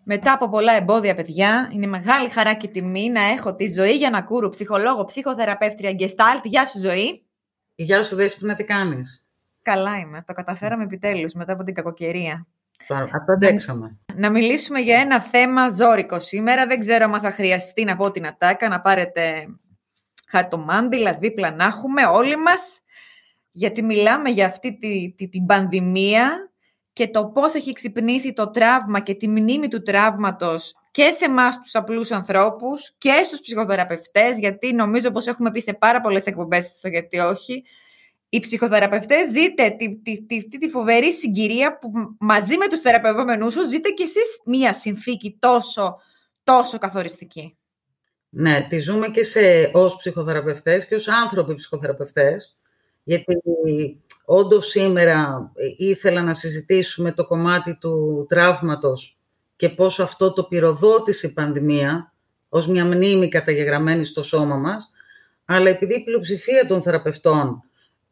Μετά από πολλά εμπόδια, παιδιά, είναι μεγάλη χαρά και τιμή να έχω τη Ζωή Γιαννακούρου, ψυχολόγο, ψυχοθεραπεύτρια Γκεστάλτ. Γεια σου, Ζωή. Γεια σου, Δέσποινα, τι κάνεις? Καλά είμαι. Το καταφέραμε επιτέλους μετά από την κακοκαιρία. Αυτό αντέξαμε. Να μιλήσουμε για ένα θέμα ζώρικο σήμερα. Δεν ξέρω αν θα χρειαστεί να πω την ατάκα, να πάρετε χαρτομάντιλα δίπλα να έχουμε όλοι μας, γιατί μιλάμε για αυτή την πανδημία και το πώς έχει ξυπνήσει το τραύμα και τη μνήμη του τραύματος και σε εμάς τους απλούς ανθρώπους και στους ψυχοθεραπευτές, γιατί νομίζω πως έχουμε πει σε πάρα πολλές εκπομπές στο γιατί όχι. Οι ψυχοθεραπευτές ζείτε τη φοβερή συγκυρία που μαζί με τους θεραπευόμενούς σου ζείτε κι εσείς μία συνθήκη τόσο καθοριστική. Ναι, τη ζούμε και ως ψυχοθεραπευτές και ως άνθρωποι ψυχοθεραπευτές, γιατί όντως σήμερα ήθελα να συζητήσουμε το κομμάτι του τραύματος και πώς αυτό το πυροδότησε η πανδημία ως μια μνήμη καταγεγραμμένη στο σώμα μας, αλλά επειδή η πλειοψηφία των θεραπευτών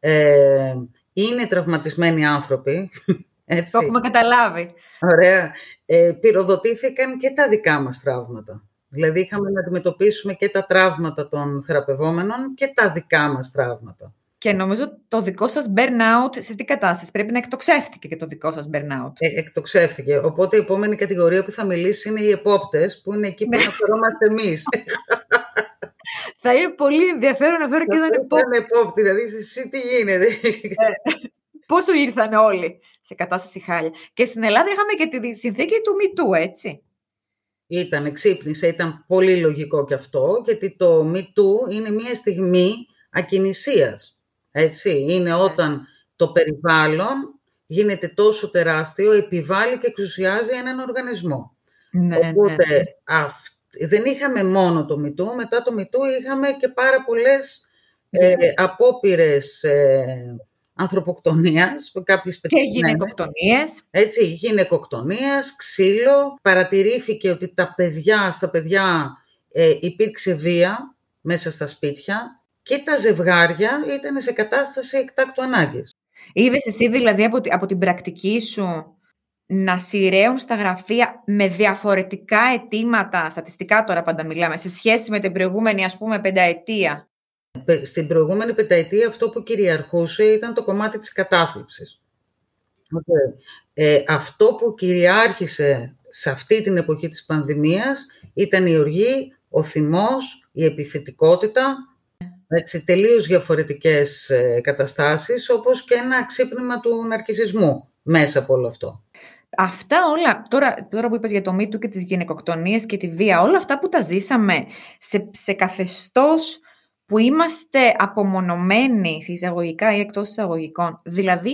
είναι τραυματισμένοι άνθρωποι, έτσι, το έχουμε καταλάβει. Ωραία. Πυροδοτήθηκαν και τα δικά μας τραύματα. Δηλαδή είχαμε να αντιμετωπίσουμε και τα τραύματα των θεραπευόμενων και τα δικά μας τραύματα. Και νομίζω το δικό σας burnout σε τι κατάσταση? Πρέπει να εκτοξεύτηκε και το δικό σας burnout. Εκτοξεύτηκε. Οπότε η επόμενη κατηγορία που θα μιλήσει είναι οι επόπτες, που είναι εκεί που αναφερόμαστε εμείς. Θα είναι πολύ ενδιαφέρον να φέρω και έναν επόπτη. Δηλαδή, εσύ τι γίνεται? Πόσο ήρθαν όλοι σε κατάσταση χάλια. Και στην Ελλάδα είχαμε και τη συνθήκη του Me Too, έτσι. Ξύπνησε, ήταν πολύ λογικό και αυτό, γιατί το Me Too είναι μια στιγμή ακινησίας. Έτσι, είναι όταν το περιβάλλον γίνεται τόσο τεράστιο, επιβάλλει και εξουσιάζει έναν οργανισμό. Οπότε δεν είχαμε μόνο το Me Too, μετά το Me Too είχαμε και πάρα πολλές απόπειρες ανθρωποκτονίας, και γυναικοκτονίες. Έτσι, γυναικοκτονίας, ξύλο. Παρατηρήθηκε ότι στα παιδιά υπήρξε βία μέσα στα σπίτια και τα ζευγάρια ήταν σε κατάσταση εκτάκτου ανάγκης. Είδες εσύ δηλαδή από την πρακτική σου να σειραίουν στα γραφεία με διαφορετικά αιτήματα, στατιστικά τώρα πάντα μιλάμε, σε σχέση με την προηγούμενη πενταετία? Στην προηγούμενη πενταετία αυτό που κυριαρχούσε ήταν το κομμάτι της κατάθλιψης. Αυτό που κυριάρχησε σε αυτή την εποχή της πανδημίας ήταν η οργή, ο θυμός, η επιθετικότητα, έτσι, τελείως διαφορετικές καταστάσεις, όπως και ένα ξύπνημα του ναρκισσισμού μέσα από όλο αυτό. Αυτά όλα, τώρα που είπες για το Me Too και τις γυναικοκτονίες και τη βία, όλα αυτά που τα ζήσαμε σε καθεστώς που είμαστε απομονωμένοι εισαγωγικά ή εκτός εισαγωγικών, δηλαδή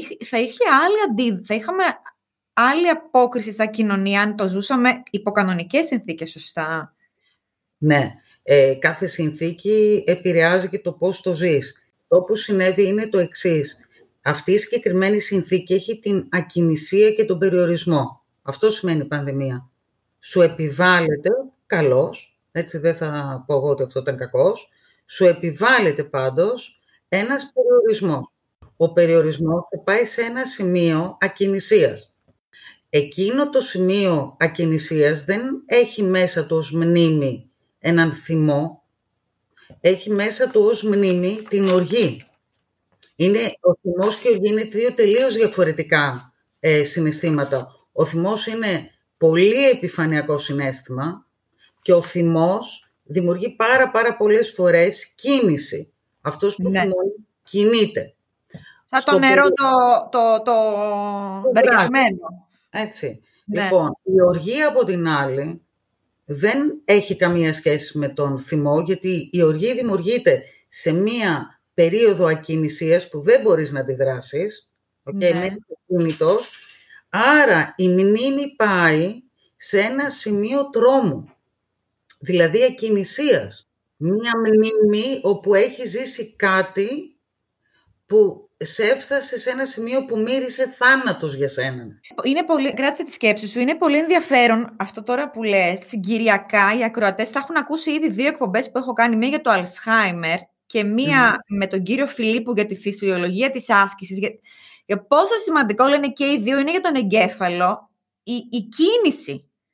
θα είχαμε άλλη απόκριση σαν κοινωνία αν το ζούσαμε υπό κανονικές συνθήκες, σωστά? Ναι, κάθε συνθήκη επηρεάζει και το πώς το ζεις. Το που συνέβη είναι το εξής. Αυτή η συγκεκριμένη συνθήκη έχει την ακινησία και τον περιορισμό. Αυτό σημαίνει η πανδημία. Σου επιβάλλεται, καλώς, έτσι δεν θα πω εγώ ότι αυτό ήταν κακός, σου επιβάλλεται πάντως ένας περιορισμός. Ο περιορισμός θα πάει σε ένα σημείο ακινησίας. Εκείνο το σημείο ακινησίας δεν έχει μέσα του ως μνήμη έναν θυμό, έχει μέσα του ως μνήμη την οργή. Ο θυμός και η οργή είναι δύο τελείως διαφορετικά συναισθήματα. Ο θυμός είναι πολύ επιφανειακό συναίσθημα και ο θυμός δημιουργεί πάρα πολλές φορές κίνηση. Αυτός που θυμώνει κινείται. Σαν το νερό το βεργασμένο. Έτσι. Ναι. Λοιπόν, η οργή από την άλλη δεν έχει καμία σχέση με τον θυμό, γιατί η οργή δημιουργείται σε μία περίοδο ακινησίας που δεν μπορείς να αντιδράσεις. Μένεις κινητός. Άρα η μνήμη πάει σε ένα σημείο τρόμου, δηλαδή ακινησίας. Μία μνήμη όπου έχει ζήσει κάτι που σε έφτασε σε ένα σημείο που μύρισε θάνατος για σένα. Κράτησε τη σκέψη σου. Είναι πολύ ενδιαφέρον αυτό τώρα που λες. Συγκυριακά οι ακροατές θα έχουν ακούσει ήδη 2 εκπομπές που έχω κάνει. Μία για το Αλσχάιμερ και μία με τον κύριο Φιλίππου για τη φυσιολογία της άσκησης. Για πόσο σημαντικό, λένε και οι δύο, είναι για τον εγκέφαλο η κίνηση.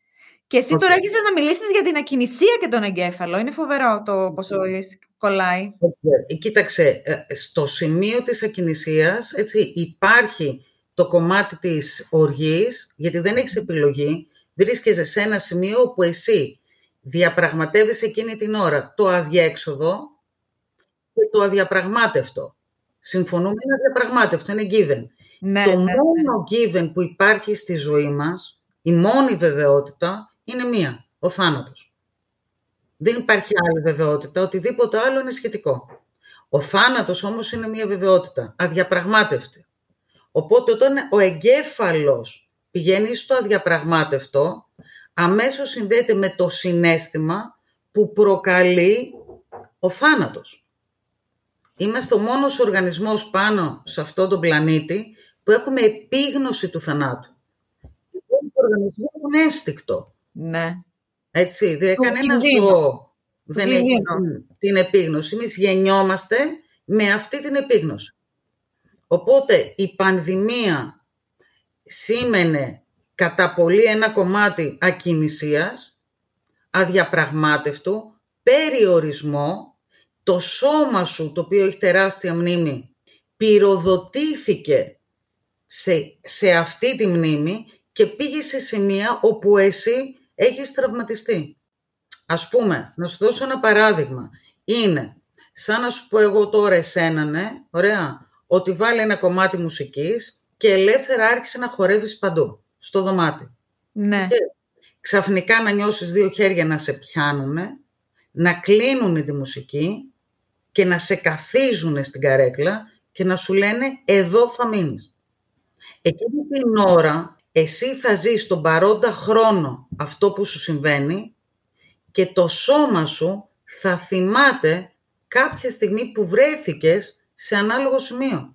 Και εσύ τώρα έρχεσαι να μιλήσεις για την ακινησία και τον εγκέφαλο. Είναι φοβερό το πόσο κολλάει. Κοίταξε, στο σημείο της ακινησίας, έτσι, υπάρχει το κομμάτι της οργής, γιατί δεν έχεις επιλογή. Βρίσκεσαι σε ένα σημείο που εσύ διαπραγματεύεσαι εκείνη την ώρα το αδιέξοδο και το αδιαπραγμάτευτο. Συμφωνούμε, είναι αδιαπραγμάτευτο, είναι given. Το μόνο given που υπάρχει στη ζωή μας, η μόνη βεβαιότητα, είναι μία, ο θάνατος. Δεν υπάρχει άλλη βεβαιότητα, οτιδήποτε άλλο είναι σχετικό. Ο θάνατος όμως είναι μία βεβαιότητα, αδιαπραγμάτευτη. Οπότε όταν ο εγκέφαλος πηγαίνει στο αδιαπραγμάτευτο, αμέσως συνδέεται με το συναίσθημα που προκαλεί ο θάνατος. Είμαστε ο μόνος οργανισμός πάνω σε αυτόν τον πλανήτη που έχουμε επίγνωση του θανάτου. Οι οργανισμοί έχουν αίσθηκτο. Ναι. Έτσι, κανένα ζώο δεν έχει την επίγνωση. Εμείς γεννιόμαστε με αυτή την επίγνωση. Οπότε η πανδημία σήμαινε κατά πολύ ένα κομμάτι ακινησίας, αδιαπραγμάτευτου, περιορισμό. Το σώμα σου, το οποίο έχει τεράστια μνήμη, πυροδοτήθηκε σε αυτή τη μνήμη και πήγε σε σημεία όπου εσύ έχεις τραυματιστεί. Ας πούμε, να σου δώσω ένα παράδειγμα. Είναι σαν να σου πω εγώ τώρα εσένα, ναι, ωραία, ότι βάλει ένα κομμάτι μουσικής και ελεύθερα άρχισε να χορεύεις παντού, στο δωμάτιο. Ναι. Και ξαφνικά να νιώσεις δύο χέρια να σε πιάνουνε, να κλείνουν τη μουσική και να σε καθίζουν στην καρέκλα και να σου λένε εδώ θα μείνεις. Εκείνη την ώρα εσύ θα ζεις στον παρόντα χρόνο αυτό που σου συμβαίνει και το σώμα σου θα θυμάται κάποια στιγμή που βρέθηκες σε ανάλογο σημείο.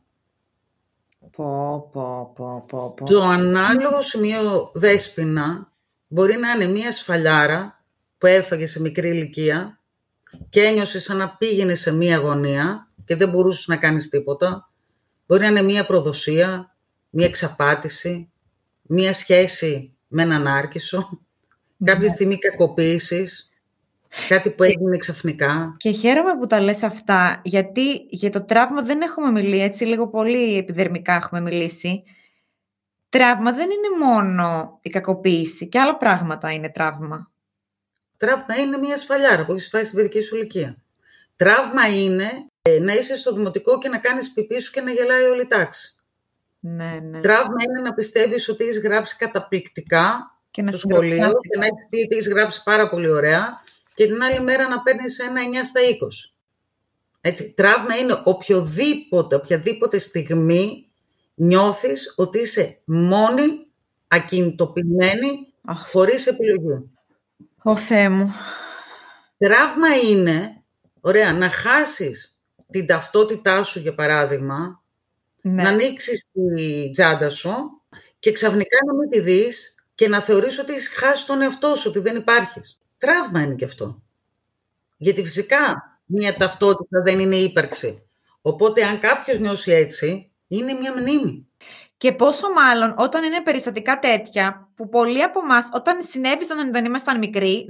Το ανάλογο σημείο, Δέσποινα, μπορεί να είναι μια σφαλιάρα που έφαγε σε μικρή ηλικία και ένιωσε σαν να πήγαινε σε μία αγωνία και δεν μπορούσες να κάνεις τίποτα. Μπορεί να είναι μία προδοσία, μία εξαπάτηση, μία σχέση με έναν άρκισο, κάποια στιγμή κακοποίησης, κάτι που έγινε ξαφνικά. Και χαίρομαι που τα λες αυτά, γιατί για το τραύμα δεν έχουμε μιλήσει, έτσι λίγο πολύ επιδερμικά έχουμε μιλήσει. Τραύμα δεν είναι μόνο η κακοποίηση, και άλλα πράγματα είναι τραύμα. Τραύμα είναι μια σφαλιάρα που έχεις φάει στην παιδική σου ηλικία. Τραύμα είναι να είσαι στο δημοτικό και να κάνεις πιπί σου και να γελάει όλη η τάξη. Ναι, ναι. Τραύμα είναι να πιστεύεις ότι έχεις γράψει καταπληκτικά στο σχολείο και να έχεις πει ότι έχεις γράψει πάρα πολύ ωραία και την άλλη μέρα να παίρνεις ένα 9 στα 20. Έτσι, τραύμα είναι οποιαδήποτε στιγμή νιώθεις ότι είσαι μόνη, ακινητοποιημένη, χωρίς επιλογή. Ω Θεέ μου. Τραύμα είναι, ωραία, να χάσεις την ταυτότητά σου, για παράδειγμα, ναι, να ανοίξεις τη τσάντα σου και ξαφνικά να μην τη δεις και να θεωρείς ότι έχεις χάσει τον εαυτό σου, ότι δεν υπάρχεις. Τραύμα είναι και αυτό. Γιατί φυσικά μια ταυτότητα δεν είναι ύπαρξη. Οπότε αν κάποιος νιώσει έτσι, είναι μια μνήμη. Και πόσο μάλλον όταν είναι περιστατικά τέτοια, που πολλοί από εμάς, όταν συνέβησαν όταν ήμασταν μικροί,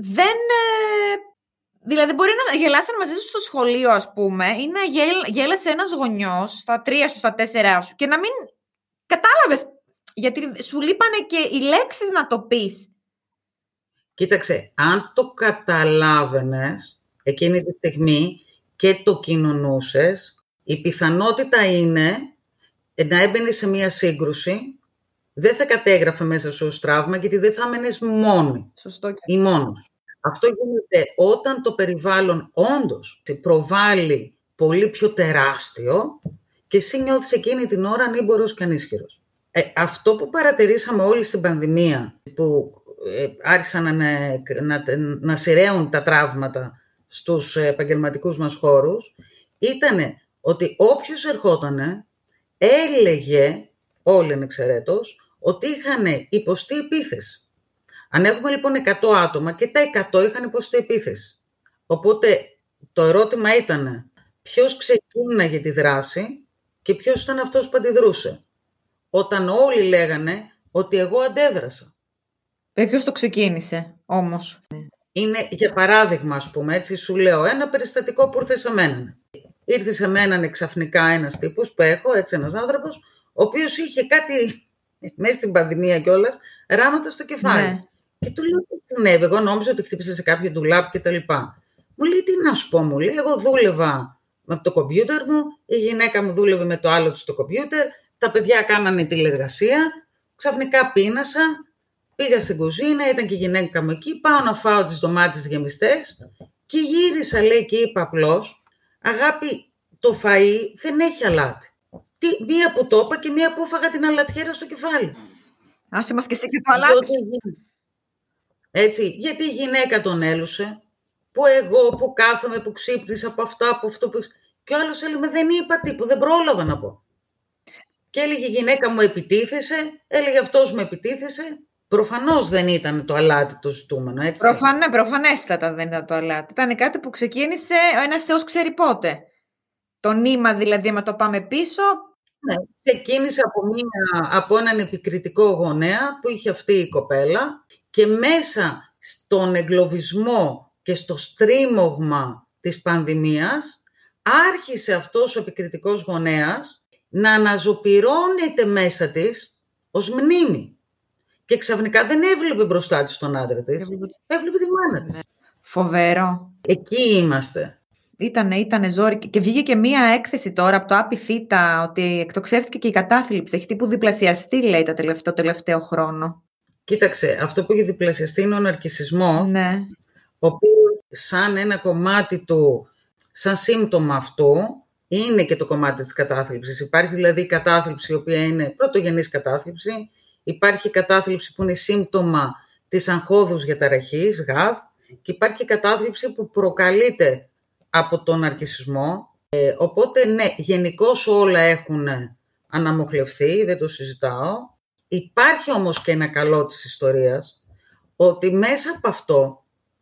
δηλαδή μπορεί να γελάσαν μαζί σου στο σχολείο, ας πούμε, ή να γέλασε ένας γονιός στα 3 σου, στα 4 σου, και να μην κατάλαβες, γιατί σου λείπανε και οι λέξεις να το πεις. Κοίταξε, αν το καταλάβαινες εκείνη τη στιγμή και το κοινωνούσες, η πιθανότητα είναι να έμπαινε σε μία σύγκρουση, δεν θα κατέγραφε μέσα σου ως τραύμα, γιατί δεν θα έμενες μόνη. Σωστό. Ή μόνος. Αυτό γίνεται όταν το περιβάλλον όντως προβάλλει πολύ πιο τεράστιο και εσύ νιώθεις εκείνη την ώρα ανήμπορος και ανίσχυρος. Αυτό που παρατηρήσαμε όλοι στην πανδημία, που άρχισαν να σειραίουν τα τραύματα στους επαγγελματικούς μας χώρους, ήταν ότι όποιος ερχότανε έλεγε, όλοι ανεξαιρέτως, ότι είχαν υποστεί επίθεση. Αν έχουμε λοιπόν 100 άτομα και τα 100 είχαν υποστεί επίθεση. Οπότε το ερώτημα ήταν ποιος ξεκίναγε τη δράση και ποιος ήταν αυτός που αντιδρούσε. Όταν όλοι λέγανε ότι εγώ αντέδρασα. Ποιος το ξεκίνησε όμως? Είναι, για παράδειγμα, ας πούμε, έτσι σου λέω, ένα περιστατικό που ήρθε σε μένα. Ήρθε σε μένα ξαφνικά ένας τύπος που έχω, έτσι ένας άνθρωπος, ο οποίος είχε κάτι, μέσα στην πανδημία κιόλας, ράματα στο κεφάλι. Ναι. Και του λέω, τι συνέβη, εγώ νόμιζα ότι χτύπησε σε κάποιο ντουλάπ και τα λοιπά. Μου λέει, τι να σου πω, μου λέει, εγώ δούλευα με το κομπιούτερ μου, η γυναίκα μου δούλευε με το άλλο της το κομπιούτερ, τα παιδιά κάνανε τηλεργασία, ξαφνικά πείνασα, πήγα στην κουζίνα, ήταν και η γυναίκα μου εκεί, πάω να φάω τις ντομάτες γεμιστές και γύρισα, λέει, και είπα απλώς, αγάπη, το φαΐ δεν έχει αλάτι. Μία που το είπα και μία που έφαγα την αλατιέρα στο κεφάλι. Άσε μας και εσύ και το αλάτι. Έτσι, γιατί η γυναίκα τον έλουσε, που εγώ που κάθομαι, που ξύπνησα από αυτά, από αυτό που... Και ο άλλος έλεγε, δεν είπα τίποτα, δεν πρόλαβα να πω. Και έλεγε, η γυναίκα μου επιτίθεσε, έλεγε, αυτός μου επιτίθεσε. Προφανώς δεν ήταν το αλάτι το ζητούμενο, έτσι. Προφανέστατα δεν ήταν το αλάτι. Ήταν κάτι που ξεκίνησε ο ένας θεός ξέρει πότε. Το νήμα δηλαδή, άμα το πάμε πίσω... Ναι, ξεκίνησε από έναν επικριτικό γονέα που είχε αυτή η κοπέλα και μέσα στον εγκλωβισμό και στο στρίμωγμα της πανδημίας άρχισε αυτός ο επικριτικός γονέας να αναζωπυρώνεται μέσα της ως μνήμη. Και ξαφνικά δεν έβλεπε μπροστά της τον άντρα της, έβλεπε τη μάνα της. Φοβερό. Εκεί είμαστε. Ήτανε ζόρικη. Και βγήκε και μία έκθεση τώρα από το Άπι Θήτα ότι εκτοξεύτηκε και η κατάθλιψη. Έχει τύπου διπλασιαστεί, λέει, το τελευταίο χρόνο. Κοίταξε, αυτό που έχει διπλασιαστεί είναι ο ναρκισσισμός, ναι. Ο οποίος σαν ένα κομμάτι του, σαν σύμπτωμα αυτού, είναι και το κομμάτι της κατάθλιψης. Υπάρχει δηλαδή η κατάθλιψη, η οποία είναι πρωτογενής κατάθλιψη. Υπάρχει η κατάθλιψη που είναι σύμπτωμα της αγχώδους διαταραχής, ΓΑΔ, και υπάρχει η κατάθλιψη που προκαλείται από τον ναρκισσισμό. Οπότε, ναι, γενικώς όλα έχουν αναμοχλευθεί, δεν το συζητάω. Υπάρχει όμως και ένα καλό της ιστορίας, ότι μέσα από αυτό,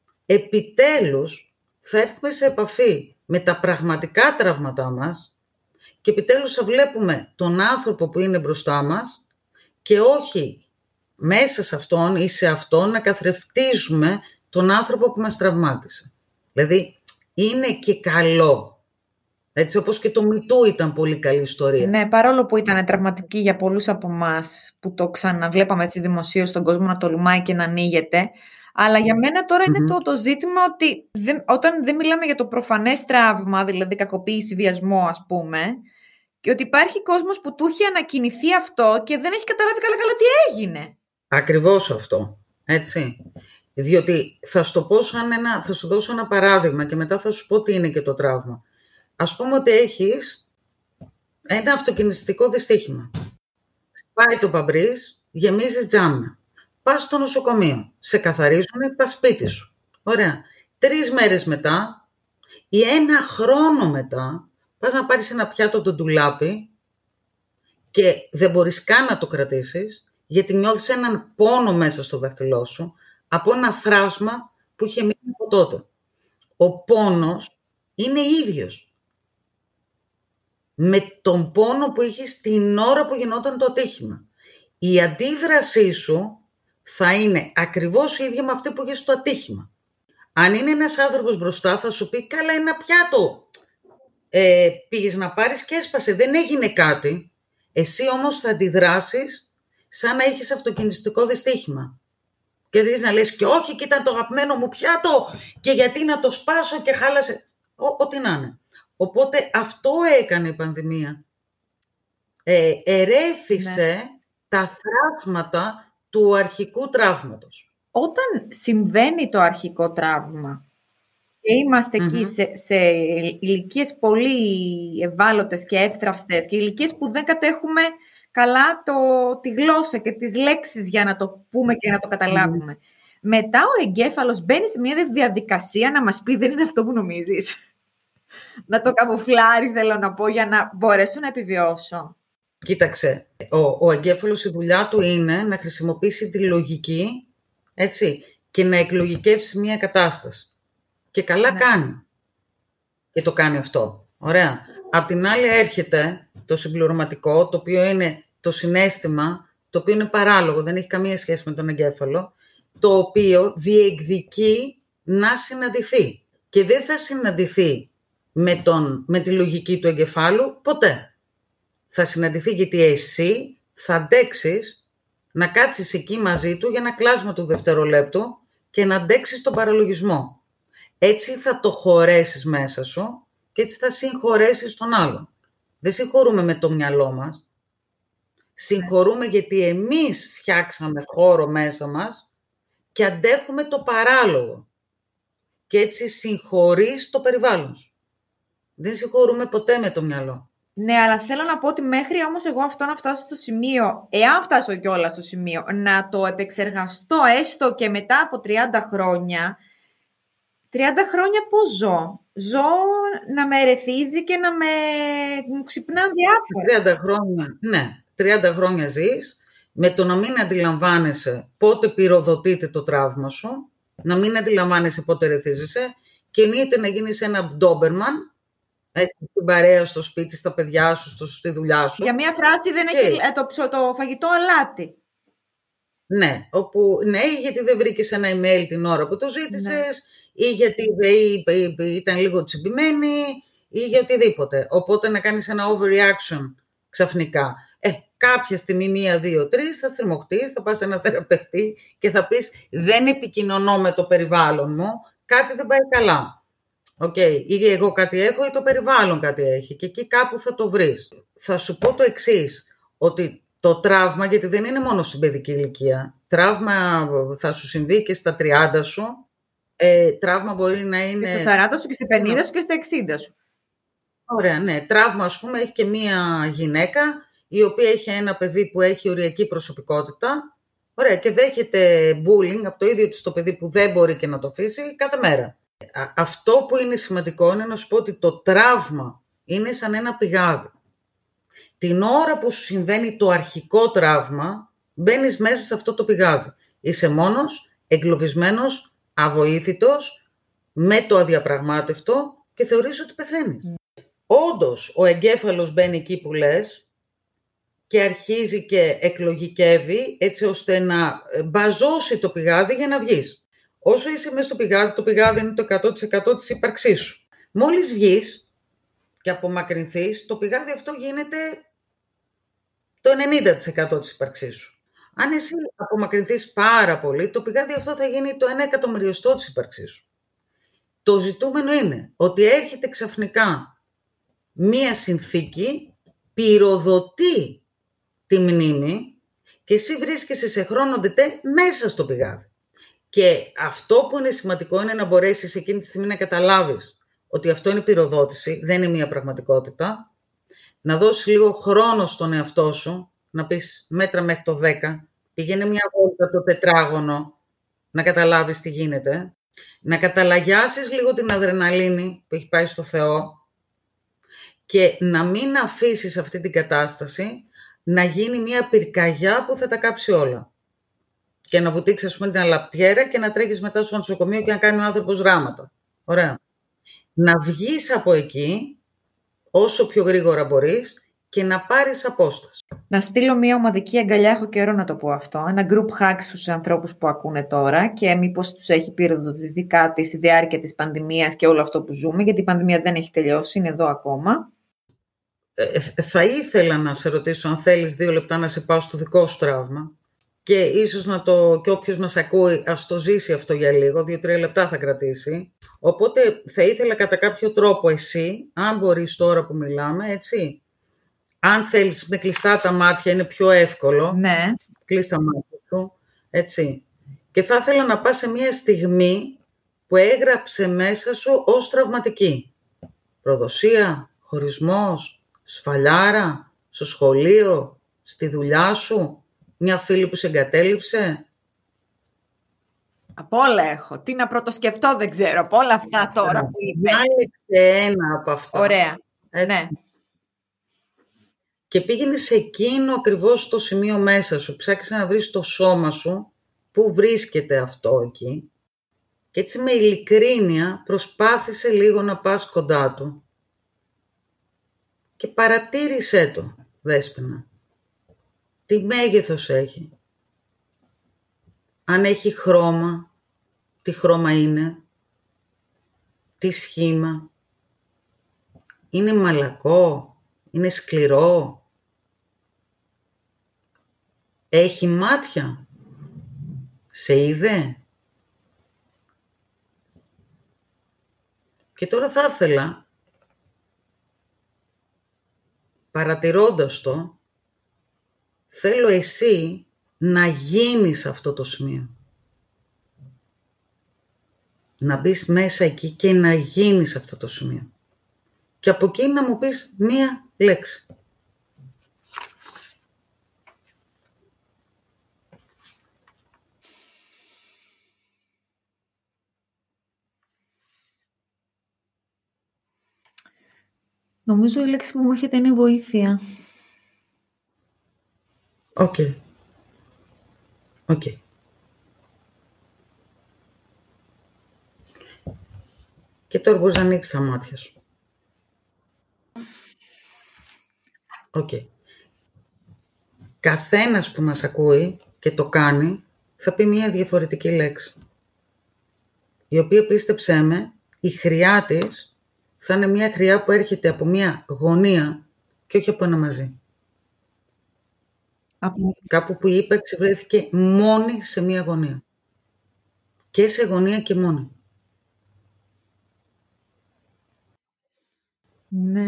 επιτέλους, θα έρθουμε σε επαφή με τα πραγματικά τραύματά μας και επιτέλους θα βλέπουμε τον άνθρωπο που είναι μπροστά μας και όχι μέσα σε αυτόν ή σε αυτόν να καθρεφτίζουμε τον άνθρωπο που μας τραυμάτισε. Δηλαδή, είναι και καλό. Έτσι, όπως και το MeToo ήταν πολύ καλή ιστορία. Ναι, παρόλο που ήταν τραυματική για πολλούς από εμάς που το ξαναβλέπαμε έτσι δημοσίως στον κόσμο να τολμάει και να ανοίγεται. Αλλά για μένα τώρα είναι το ζήτημα ότι όταν δεν μιλάμε για το προφανές τραύμα, δηλαδή κακοποίηση, βιασμό ας πούμε, και ότι υπάρχει κόσμος που του έχει ανακοινηθεί αυτό και δεν έχει καταλάβει καλά τι έγινε. Ακριβώς αυτό, έτσι. Διότι θα σου δώσω ένα παράδειγμα και μετά θα σου πω τι είναι και το τραύμα. Ας πούμε ότι έχεις ένα αυτοκινηστικό δυστύχημα. Πάει το παμπρίζ, γεμίζεις τζάμια. Πας στο νοσοκομείο, σε καθαρίζουν, πας σπίτι σου. Ωραία. 3 μέρες μετά ή 1 χρόνο μετά, πας να πάρεις ένα πιάτο το ντουλάπι και δεν μπορείς καν να το κρατήσεις, γιατί νιώθεις έναν πόνο μέσα στο δάχτυλό σου, από ένα θράσμα που είχε μείνει από τότε. Ο πόνος είναι ίδιος με τον πόνο που είχες την ώρα που γινόταν το ατύχημα. Η αντίδρασή σου θα είναι ακριβώς η ίδια με αυτή που είχες στο ατύχημα. Αν είναι ένας άνθρωπος μπροστά θα σου πει, καλά, ένα πιάτο πήγες να πάρεις και έσπασε, δεν έγινε κάτι. Εσύ όμως θα αντιδράσεις σαν να έχεις αυτοκινηστικό δυστύχημα. Και δεις να λες, και όχι, και ήταν το αγαπημένο μου πιάτο και γιατί να το σπάσω και χάλασε. Ό,τι να είναι. Οπότε αυτό έκανε η πανδημία. Ερέθησε τα θραύματα του αρχικού τραύματος. Όταν συμβαίνει το αρχικό τραύμα και είμαστε εκεί σε ηλικίες πολύ ευάλωτες και εύθραυστες και ηλικίες που δεν κατέχουμε καλά τη γλώσσα και τις λέξεις για να το πούμε και να το καταλάβουμε. Μετά ο εγκέφαλος μπαίνει σε μια διαδικασία να μας πει δεν είναι αυτό που νομίζεις. Να το καμουφλάρει, θέλω να πω, για να μπορέσω να επιβιώσω. Κοίταξε, ο εγκέφαλος η δουλειά του είναι να χρησιμοποιήσει τη λογική, έτσι, και να εκλογικεύσει μια κατάσταση. Και καλά κάνει. Και το κάνει αυτό. Ωραία. Απ' την άλλη έρχεται το συμπληρωματικό, το οποίο είναι το συναίσθημα, το οποίο είναι παράλογο, δεν έχει καμία σχέση με τον εγκέφαλο, το οποίο διεκδικεί να συναντηθεί. Και δεν θα συναντηθεί με τη λογική του εγκεφάλου ποτέ. Θα συναντηθεί γιατί εσύ θα αντέξεις να κάτσεις εκεί μαζί του για ένα κλάσμα του δευτερολέπτου και να αντέξεις τον παραλογισμό. Έτσι θα το χωρέσεις μέσα σου και έτσι θα συγχωρέσεις τον άλλον. Δεν συγχωρούμε με το μυαλό μας. Συγχωρούμε γιατί εμείς φτιάξαμε χώρο μέσα μας και αντέχουμε το παράλογο. Και έτσι συγχωρείς το περιβάλλον σου. Δεν συγχωρούμε ποτέ με το μυαλό. Ναι, αλλά θέλω να πω ότι μέχρι όμως εγώ αυτό να φτάσω στο σημείο, εάν φτάσω κιόλας στο σημείο, να το επεξεργαστώ έστω και μετά από 30 χρόνια, 30 χρόνια πώς ζω. Ζω να με ερεθίζει και να μου ξυπνά διάφορα. 30 χρόνια, ναι, 30 χρόνια ζεις με το να μην αντιλαμβάνεσαι πότε πυροδοτείται το τραύμα σου, να μην αντιλαμβάνεσαι πότε ερεθίζεσαι και εννοείται να γίνεις ένα ντόμπερμαν, έτσι, στην παρέα, στο σπίτι, στα παιδιά σου, στη δουλειά σου. Για μία φράση δεν έχει το φαγητό αλάτι. Ναι, γιατί δεν βρήκες ένα email την ώρα που το ζήτησες, ή γιατί ήταν λίγο τσιμπημένη, ή για οτιδήποτε. Οπότε να κάνεις ένα overreaction ξαφνικά. Κάποια στιγμή, 1, 2, 3, θα στριμωχτείς, θα πας σε ένα θεραπευτή και θα πεις δεν επικοινωνώ με το περιβάλλον μου, κάτι δεν πάει καλά. Ή εγώ κάτι έχω ή το περιβάλλον κάτι έχει και εκεί κάπου θα το βρεις. Θα σου πω το εξής, ότι το τραύμα, γιατί δεν είναι μόνο στην παιδική ηλικία, τραύμα θα σου συμβεί και στα 30 σου, τραύμα μπορεί να είναι... Και στα 40 σου και στα 50 σου και στα 60 σου. Ωραία, ναι. Τραύμα, ας πούμε, έχει και μία γυναίκα η οποία έχει ένα παιδί που έχει οριακή προσωπικότητα. Ωραία, και δέχεται bullying από το ίδιο της το παιδί που δεν μπορεί και να το αφήσει κάθε μέρα. Αυτό που είναι σημαντικό είναι να σου πω ότι το τραύμα είναι σαν ένα πηγάδι. Την ώρα που σου συμβαίνει το αρχικό τραύμα, μπαίνεις μέσα σε αυτό το πηγάδι. Είσαι μόνος, εγκλωβισμένος, αβοήθητος, με το αδιαπραγμάτευτο και θεωρείς ότι πεθαίνεις. Όντως, ο εγκέφαλος μπαίνει εκεί που λες και αρχίζει και εκλογικεύει έτσι ώστε να μπαζώσει το πηγάδι για να βγεις. Όσο είσαι μέσα στο πηγάδι, το πηγάδι είναι το 100% της ύπαρξής σου. Μόλις βγεις και απομακρυνθείς, το πηγάδι αυτό γίνεται το 90% της ύπαρξής σου. Αν εσύ απομακρυνθείς πάρα πολύ, το πηγάδι αυτό θα γίνει το 1 εκατομμυριοστό της ύπαρξής σου. Το ζητούμενο είναι ότι έρχεται ξαφνικά μία συνθήκη, πυροδοτεί τη μνήμη και εσύ βρίσκεσαι σε χρόνο ντετέ μέσα στο πηγάδι. Και αυτό που είναι σημαντικό είναι να μπορέσεις εκείνη τη στιγμή να καταλάβεις ότι αυτό είναι πυροδότηση, δεν είναι μία πραγματικότητα. Να δώσεις λίγο χρόνο στον εαυτό σου, να πεις μέτρα μέχρι το 10, πηγαίνε μια βόλτα το τετράγωνο, να καταλάβεις τι γίνεται. Να καταλαγιάσεις λίγο την αδρεναλίνη που έχει πάει στο Θεό και να μην αφήσεις αυτή την κατάσταση να γίνει μια πυρκαγιά που θα τα κάψει όλα. Και να βουτήξεις, ας πούμε, την αλαπτιέρα και να τρέχεις μετά στο νοσοκομείο και να κάνει ο άνθρωπος ράματα. Ωραία. Να βγεις από εκεί όσο πιο γρήγορα μπορείς και να πάρεις απόσταση. Να στείλω μια ομαδική αγκαλιά, έχω καιρό να το πω αυτό, ένα group hug στους ανθρώπους που ακούνε τώρα και μήπως τους έχει πυροδοτηθεί κάτι στη διάρκεια της πανδημίας και όλο αυτό που ζούμε, γιατί η πανδημία δεν έχει τελειώσει, είναι εδώ ακόμα. Θα ήθελα να σε ρωτήσω αν θέλεις 2 λεπτά να σε πάω στο δικό σου τραύμα και ίσως και όποιος μας ακούει ας το ζήσει αυτό για λίγο, 2-3 λεπτά θα κρατήσει. Οπότε θα ήθελα κατά κάποιο τρόπο εσύ, αν μπορείς τώρα που μιλάμε, έτσι, αν θέλεις με κλειστά τα μάτια είναι πιο εύκολο, ναι. Κλείς τα μάτια σου, έτσι. Και θα ήθελα να πας σε μια στιγμή που έγραψε μέσα σου ως τραυματική. Προδοσία, χωρισμός, σφαλιάρα, στο σχολείο, στη δουλειά σου, μια φίλη που σε εγκατέλειψε. Από όλα έχω. Τι να πρωτοσκεφτώ δεν ξέρω. Από όλα αυτά τώρα που είπες. Διάλεξε ένα από αυτά. Ωραία. Έτσι. Ναι. Και πήγαινε σε εκείνο ακριβώς το σημείο μέσα σου. Ψάξε να βρεις το σώμα σου, πού βρίσκεται αυτό εκεί. Και έτσι με ειλικρίνεια προσπάθησε λίγο να πας κοντά του. Και παρατήρησέ το, Δέσποινα. Τι μέγεθος έχει. αν έχει χρώμα, τι χρώμα είναι, τι σχήμα, είναι μαλακό, είναι σκληρό, έχει μάτια, σε είδε. Και τώρα θα ήθελα, παρατηρώντας το, θέλω εσύ να γίνεις αυτό το σημείο. Να μπεις μέσα εκεί και να γίνεις αυτό το σημείο. Και από εκεί να μου πεις μία λέξη. Νομίζω η λέξη που μου έρχεται είναι βοήθεια. Οκ. Και τώρα μπορείς να ανοίξεις τα μάτια σου. Καθένας που μας ακούει και το κάνει, θα πει μία διαφορετική λέξη. Η οποία, πίστεψέ με, η χρειά της θα είναι μία χρειά που έρχεται από μία γωνία και όχι από ένα μαζί. Κάπου που η ύπαρξη βρέθηκε μόνη σε μία γωνία. Και σε γωνία και μόνη. Ναι.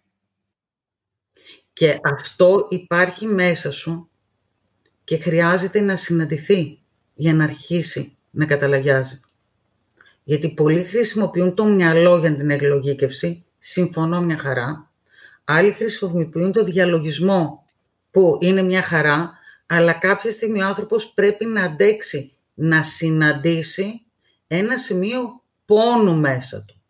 Και αυτό υπάρχει μέσα σου και χρειάζεται να συναντηθεί για να αρχίσει να καταλαγιάζει. Γιατί πολλοί χρησιμοποιούν το μυαλό για την εκλογήκευση, συμφωνώ, μια χαρά. Άλλοι χρησιμοποιούν το διαλογισμό, που είναι μια χαρά, αλλά κάποια στιγμή ο άνθρωπος πρέπει να αντέξει, να συναντήσει ένα σημείο πόνου μέσα του.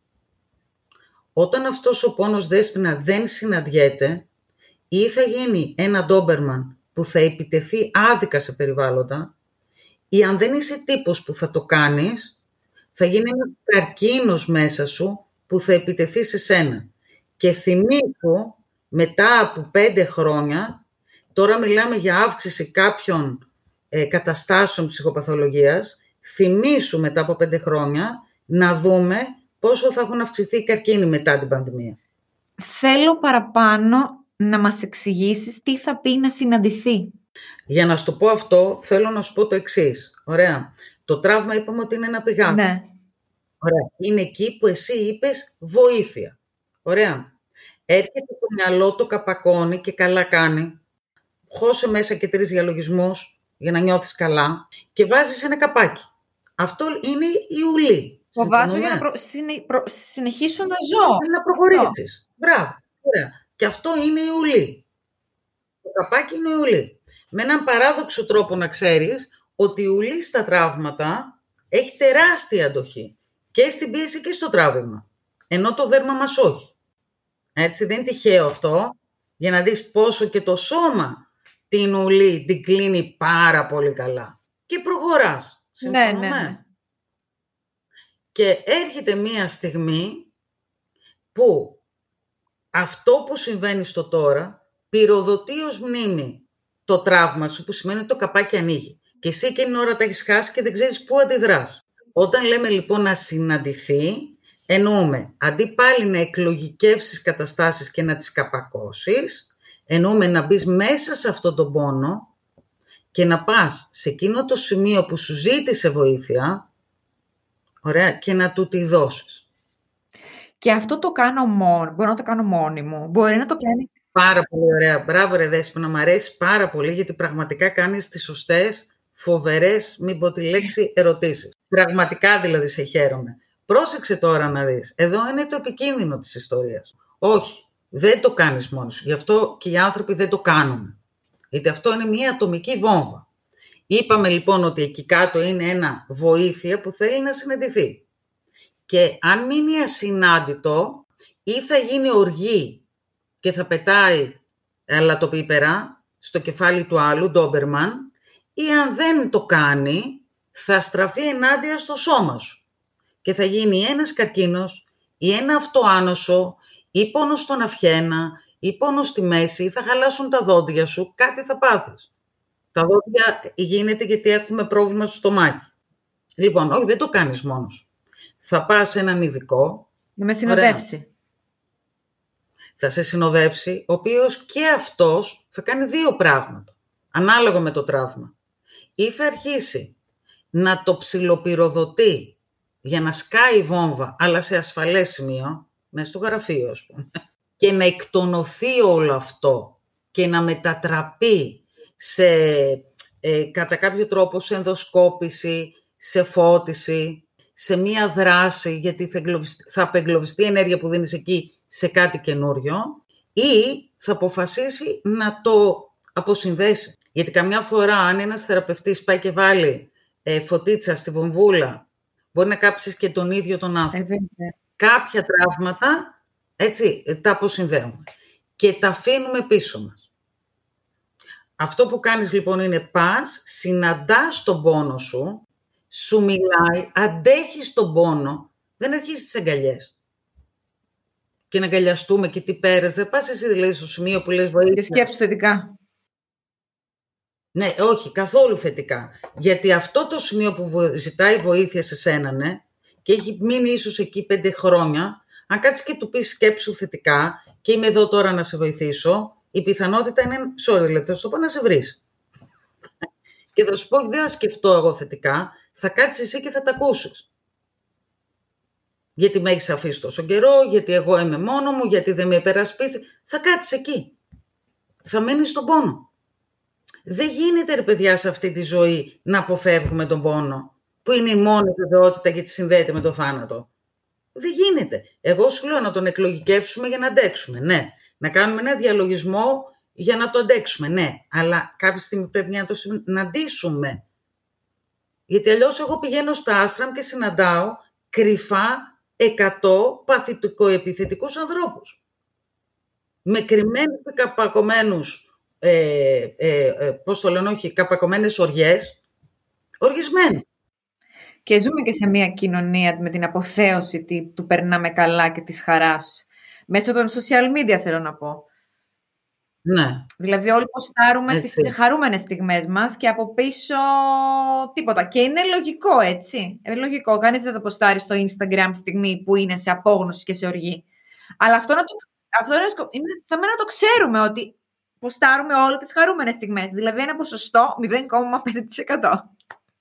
Όταν αυτός ο πόνος, Δέσποινα, δεν συναντιέται, ή θα γίνει ένα ντόμπερμαν που θα επιτεθεί άδικα σε περιβάλλοντα, ή αν δεν είσαι τύπος που θα το κάνεις, θα γίνει ένα καρκίνος μέσα σου που θα επιτεθεί σε σένα. Και θυμήθου, μετά από 5 χρόνια, τώρα μιλάμε για αύξηση κάποιων καταστάσεων ψυχοπαθολογίας, θυμήσου μετά από 5 χρόνια να δούμε πόσο θα έχουν αυξηθεί οι καρκίνοι μετά την πανδημία. Θέλω παραπάνω να μας εξηγήσεις τι θα πει να συναντηθεί. Για να σου το πω αυτό, θέλω να σου πω το εξής. Ωραία. Το τραύμα είπαμε ότι είναι ένα πηγάδι. Ναι. Ωραία. Είναι εκεί που εσύ είπες βοήθεια. Ωραία. Έρχεται το μυαλό, το καπακώνει και καλά κάνει. Χώσε μέσα και 3 διαλογισμούς για να νιώθεις καλά και βάζεις ένα καπάκι. Αυτό είναι η ουλή. Το βάζω για να συνεχίσω να ζω. Να προχωρήσεις. Μπράβο. Ωραία. Και αυτό είναι η ουλή. Το καπάκι είναι η ουλή. Με έναν παράδοξο τρόπο να ξέρεις ότι η ουλή στα τραύματα έχει τεράστια αντοχή. Και στην πίεση και στο τράβημα. Ενώ το δέρμα μας όχι. Έτσι, δεν είναι τυχαίο αυτό, για να δεις πόσο και το σώμα την ουλή την κλείνει πάρα πολύ καλά. Και προχωράς. Συμφωνούμε. Ναι. Και έρχεται μία στιγμή που αυτό που συμβαίνει στο τώρα πυροδοτεί ως μνήμη το τραύμα σου, που σημαίνει ότι το καπάκι ανοίγει. Και εσύ εκείνη την ώρα τα έχεις χάσει και δεν ξέρεις πού αντιδράς. Όταν λέμε λοιπόν να συναντηθεί, εννοούμε αντί πάλι να εκλογικεύσεις καταστάσεις και να τις καπακώσεις, εννοούμε να μπεις μέσα σε αυτόν τον πόνο και να πας σε εκείνο το σημείο που σου ζήτησε βοήθεια, ωραία, και να του τη δώσεις. Και αυτό το κάνω μόνο, μπορώ να το κάνω μόνη μου, μπορεί να το κάνει. Πάρα πολύ ωραία. Μπράβο ρε Δέσποινα, μου αρέσει πάρα πολύ, γιατί πραγματικά κάνεις τις σωστές, φοβερές, μην πω τη λέξη, ερωτήσεις. Πραγματικά δηλαδή σε χαίρομαι. Πρόσεξε τώρα να δεις. Εδώ είναι το επικίνδυνο της ιστορίας. Όχι, δεν το κάνεις μόνος σου. Γι' αυτό και οι άνθρωποι δεν το κάνουν. Γιατί αυτό είναι μια ατομική βόμβα. Είπαμε λοιπόν ότι εκεί κάτω είναι ένα βοήθεια που θέλει να συναντηθεί. Και αν μείνει ασυνάντητο, ή θα γίνει οργή και θα πετάει αλατοπίπερα στο κεφάλι του άλλου, ντόμπερμαν, ή αν δεν το κάνει, θα στραφεί ενάντια στο σώμα σου. Και θα γίνει ένας καρκίνος ή ένα αυτοάνωσο ή πόνο στον αυχένα ή πόνο στη μέση ή θα χαλάσουν τα δόντια σου, κάτι θα πάθεις. Τα δόντια γίνεται γιατί έχουμε πρόβλημα στο στομάχι. Λοιπόν, όχι, δεν το κάνεις μόνος. Θα πας σε έναν ειδικό. Να με συνοδεύσει. Θα σε συνοδεύσει, ο οποίος και αυτός θα κάνει 2 πράγματα, ανάλογα με το τραύμα. Ή θα αρχίσει να το ψιλοπυροδοτεί για να σκάει η βόμβα, αλλά σε ασφαλές σημείο, μέσα στο γραφείο, ας πούμε, και να εκτονωθεί όλο αυτό και να μετατραπεί σε, κατά κάποιο τρόπο, σε ενδοσκόπηση, σε φώτιση, σε μία δράση, γιατί θα απεγκλωβιστεί η ενέργεια που δίνεις εκεί σε κάτι καινούριο, ή θα αποφασίσει να το αποσυνδέσει. Γιατί καμιά φορά, αν ένας θεραπευτής πάει και βάλει φωτίτσα στη βομβούλα, μπορεί να κάψεις και τον ίδιο τον άνθρωπο. Κάποια τραύματα, έτσι, τα αποσυνδέουμε και τα αφήνουμε πίσω μας. Αυτό που κάνεις λοιπόν είναι πας, συναντάς τον πόνο σου, σου μιλάει, αντέχεις τον πόνο, δεν αρχίζεις τις αγκαλιές. Και να αγκαλιαστούμε και τι πέρασε. Πας εσύ δηλαδή στο σημείο που λες βοήθεια. Και σκέψου θετικά. Ναι, όχι, καθόλου θετικά. Γιατί αυτό το σημείο που ζητάει βοήθεια σε σένα, ναι, και έχει μείνει ίσως εκεί 5 χρόνια, αν κάτσεις και του πεις σκέψου θετικά και είμαι εδώ τώρα να σε βοηθήσω, η πιθανότητα είναι, sorry, θα σου το πω να σε βρεις. Και θα σου πω, δεν θα σκεφτώ εγώ θετικά, θα κάτσεις εσύ και θα τα ακούσεις. Γιατί με έχεις αφήσει τόσο καιρό, γιατί εγώ είμαι μόνο μου, γιατί δεν με υπερασπίσει. Θα κάτσεις εκεί. Θα μείνεις στον πόνο. Δεν γίνεται, ρε παιδιά, σε αυτή τη ζωή να αποφεύγουμε τον πόνο, που είναι η μόνη βεβαιότητα γιατί συνδέεται με το θάνατο. Δεν γίνεται. Εγώ σου λέω να τον εκλογικεύσουμε για να αντέξουμε. Ναι. Να κάνουμε ένα διαλογισμό για να το αντέξουμε. Ναι. Αλλά κάποια στιγμή πρέπει να το συναντήσουμε. Γιατί αλλιώς εγώ πηγαίνω στα άστραμ και συναντάω κρυφά 100 παθητικοεπιθετικούς ανθρώπους. Με κρυμμένους και καπακωμένους, πώς το λένε, όχι, καπακωμένες οργές, οργισμένοι. Και ζούμε και σε μια κοινωνία με την αποθέωση του περνάμε καλά και της χαράς. Μέσω των social media, θέλω να πω. Ναι. Δηλαδή όλοι ποστάρουμε τις χαρούμενες στιγμές μας και από πίσω τίποτα. Και είναι λογικό, έτσι. Είναι λογικό. Κανείς δεν θα ποστάρει στο Instagram στιγμή που είναι σε απόγνωση και σε οργή. Αλλά αυτό είναι θέμα να το ξέρουμε, ότι ποστάρουμε όλες τις χαρούμενες στιγμές. Δηλαδή ένα ποσοστό 0,5%.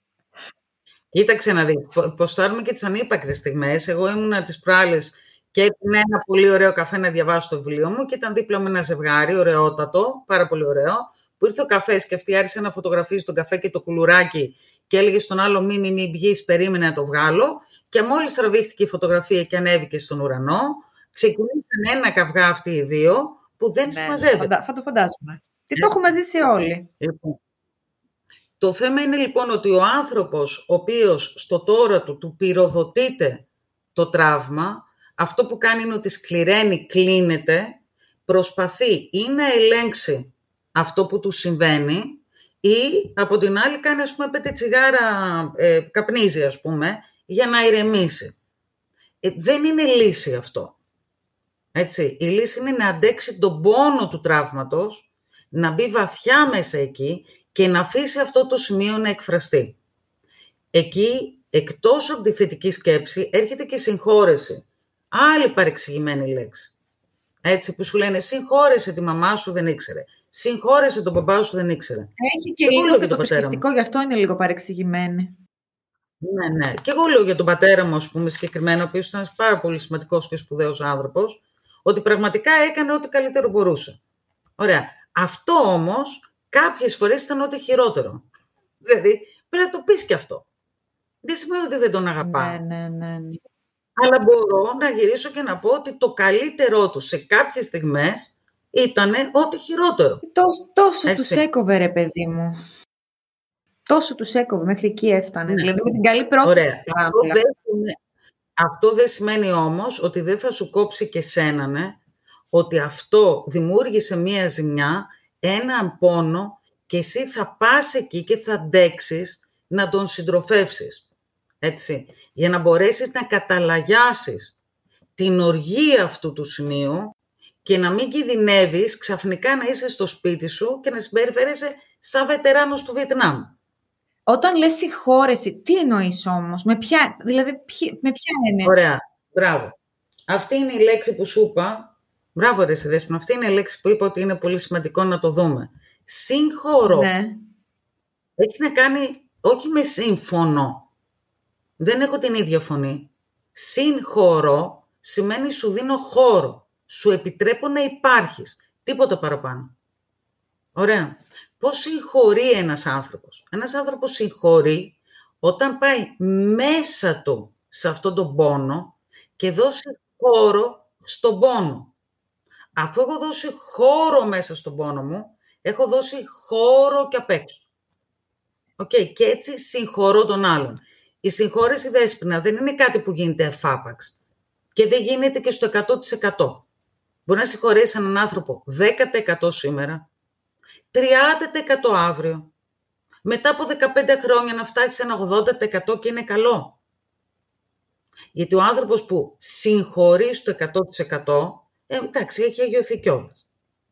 Κοίταξε να δεις. Ποστάρουμε και τις ανύπαρκτες στιγμές. Εγώ ήμουνα τις προάλλες και έπαιρνα ένα πολύ ωραίο καφέ να διαβάσω το βιβλίο μου και ήταν δίπλα μου ένα ζευγάρι, ωραιότατο, πάρα πολύ ωραίο, που ήρθε ο καφές και αυτή άρχισε να φωτογραφίζει τον καφέ και το κουλουράκι και έλεγε στον άλλο μη βγεις, περίμενε να το βγάλω, και μόλις τραβήχτηκε η φωτογραφία και ανέβηκε στον ουρανό, ξεκινήσαν ένα καυγά αυτοί οι δύο που δεν συμμαζεύεται. Θα το φαντάζομαι. Τι το έχουμε ζήσει όλοι. Λοιπόν, το θέμα είναι λοιπόν ότι ο άνθρωπος ο οποίος στο τώρα του πυροδοτείται το τραύμα, αυτό που κάνει είναι ότι σκληραίνει, κλείνεται, προσπαθεί ή να ελέγξει αυτό που του συμβαίνει ή από την άλλη κάνει, ας πούμε, 5 τσιγάρα, καπνίζει, ας πούμε, για να ηρεμήσει. Δεν είναι λύση αυτό. Έτσι. Η λύση είναι να αντέξει τον πόνο του τραύματος, να μπει βαθιά μέσα εκεί και να αφήσει αυτό το σημείο να εκφραστεί. Εκεί, εκτός από τη θετική σκέψη, έρχεται και συγχώρεση. Άλλη παρεξηγημένη λέξη. Έτσι, που σου λένε συγχώρεσε τη μαμά σου, δεν ήξερε. Συγχώρεσε τον μπαμπά σου, δεν ήξερε. Έχει και λίγο και το θρησκευτικό, γι' αυτό είναι λίγο παρεξηγημένη. Ναι. Και εγώ λέω για τον πατέρα μου, ας πούμε, συγκεκριμένα, ο οποίος ήταν πάρα πολύ σημαντικός και σπουδαίος άνθρωπος, ότι πραγματικά έκανε ό,τι καλύτερο μπορούσε. Ωραία. Αυτό όμως κάποιες φορές ήταν ό,τι χειρότερο. Δηλαδή, πρέπει να το πεις και αυτό. Δεν σημαίνει ότι δεν τον αγαπάω. Ναι. Αλλά μπορώ να γυρίσω και να πω ότι το καλύτερό του σε κάποιες στιγμές ήταν ό,τι χειρότερο. Τόσο τους έκοβε, ρε παιδί μου. Τόσο τους έκοβε, μέχρι εκεί έφτανε. Ναι. Δηλαδή με την καλή πρόθεση. Ωραία. Αυτό δεν σημαίνει όμως ότι δεν θα σου κόψει και σένα, ναι, ότι αυτό δημιούργησε μία ζημιά, έναν πόνο και εσύ θα πας εκεί και θα αντέξεις να τον συντροφεύσεις. Έτσι, για να μπορέσεις να καταλαγιάσεις την οργή αυτού του σημείου και να μην κινδυνεύεις ξαφνικά να είσαι στο σπίτι σου και να συμπεριφέρεσαι σαν βετεράνος του Βιετνάμ. Όταν λες συγχώρεση, τι εννοείς όμως, με ποια έννοια? Ωραία, μπράβο. Αυτή είναι η λέξη που σου είπα. Μπράβο ρε Δέσποινα, αυτή είναι η λέξη που είπα ότι είναι πολύ σημαντικό να το δούμε. Συγχωρώ. Ναι. Έχει να κάνει όχι με σύμφωνο. Δεν έχω την ίδια φωνή. Συγχωρώ σημαίνει σου δίνω χώρο. Σου επιτρέπω να υπάρχεις. Τίποτα παραπάνω. Ωραία. Πώς συγχωρεί ένας άνθρωπος? Ένας άνθρωπος συγχωρεί όταν πάει μέσα του σε αυτόν τον πόνο και δώσει χώρο στον πόνο. Αφού έχω δώσει χώρο μέσα στον πόνο μου, έχω δώσει χώρο και απ' έξω. Και έτσι συγχωρώ τον άλλον. Η συγχώρεση, Δέσποινα, δεν είναι κάτι που γίνεται εφάπαξ και δεν γίνεται και στο 100%. Μπορεί να συγχωρέσει έναν άνθρωπο 10% σήμερα, 30% αύριο, μετά από 15 χρόνια να φτάσει σε ένα 80% και είναι καλό. Γιατί ο άνθρωπος που συγχωρεί στο 100%, εντάξει, έχει αγιωθεί κιόλας.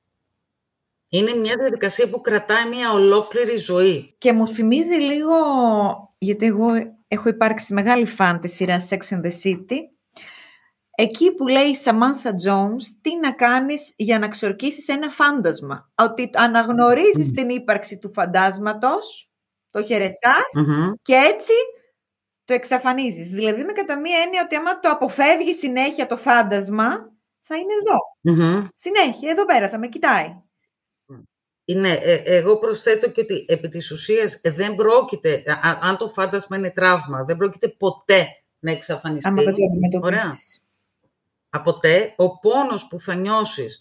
Είναι μια διαδικασία που κρατάει μια ολόκληρη ζωή. Και μου θυμίζει λίγο, γιατί εγώ έχω υπάρξει μεγάλη φαν της σειράς Sex and the City, εκεί που λέει η Samantha Jones τι να κάνεις για να ξορκίσεις ένα φάντασμα. Ότι αναγνωρίζεις την ύπαρξη του φαντάσματος, το χαιρετάς και έτσι το εξαφανίζεις. Δηλαδή με κατά μία έννοια ότι άμα το αποφεύγει συνέχεια το φάντασμα, θα είναι εδώ. Συνέχεια, εδώ πέρα, θα με κοιτάει. Ναι, εγώ προσθέτω και ότι επί της ουσίας δεν πρόκειται, αν το φάντασμα είναι τραύμα, δεν πρόκειται ποτέ να εξαφανιστεί. Άμα δεν το αντιμετωπίσεις. Ποτέ, ο πόνος που θα νιώσεις